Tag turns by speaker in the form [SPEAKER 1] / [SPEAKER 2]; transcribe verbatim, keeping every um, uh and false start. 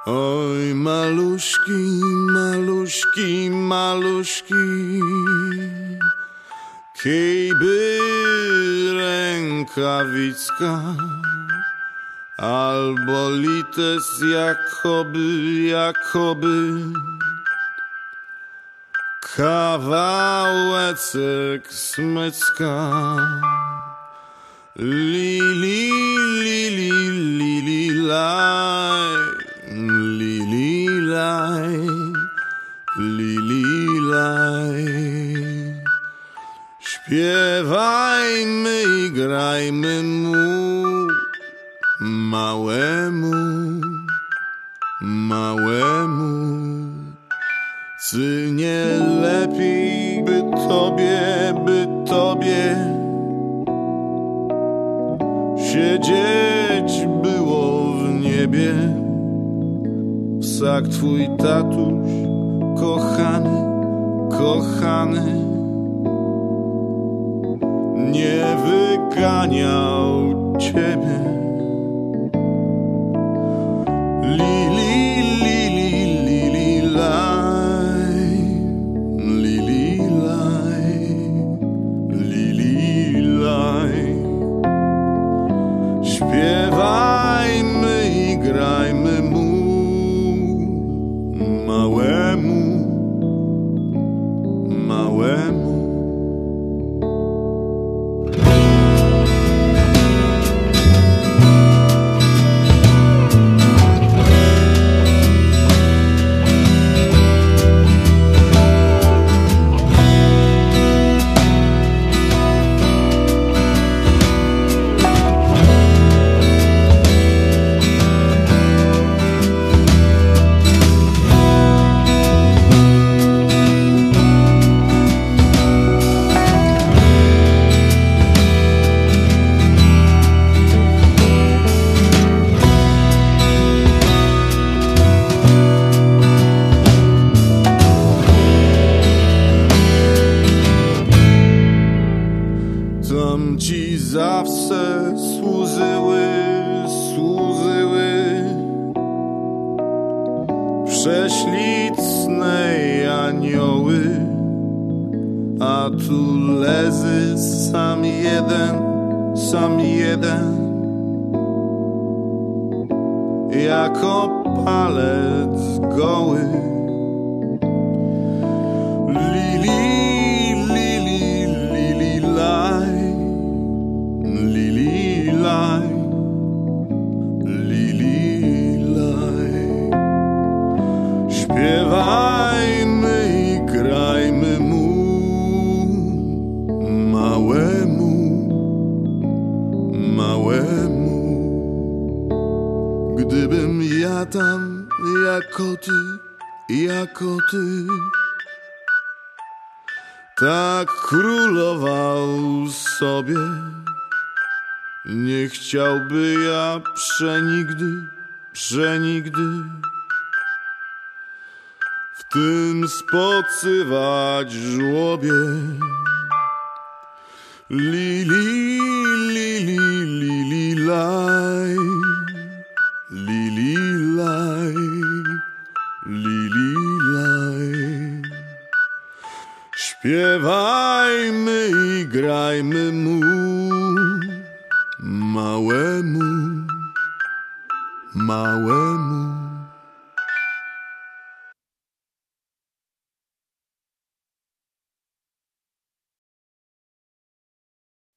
[SPEAKER 1] Oj, maluszki, maluszki, maluszki, kiejby rękawicka, albo lites jakoby, jakoby kawałecek smycka. Li, li, li, li, li, li, laj, li, li, laj, li, li, laj. Śpiewajmy i grajmy mu, małemu, małemu. Czy nie lepiej by tobie, by tobie siedzieć było w niebie? Psak twój tatuś, kochany, kochany, nie wyganiał ciebie. Li, li, li, li, li, li, laj, li, li, laj, li, li, laj. Śpiewajmy i grajmy mu, małemu, małemu. Tam ci zawsze służyły, służyły prześliczne anioły, a tu leży sam jeden, sam jeden, jako palec goły. Li, li, li, li, li, li, laj, li, li, laj, li, li, laj. Śpiewajmy i grajmy mu, małemu, małemu. Gdybym ja tam jako ty, jako ty, tak królował sobie, nie chciałby ja przenigdy, przenigdy w tym spoczywać żłobie. Li, li, li, li, li, li, laj, li, li, laj, li, li, laj. Śpiewajmy i grajmy mu, małemu, małemu.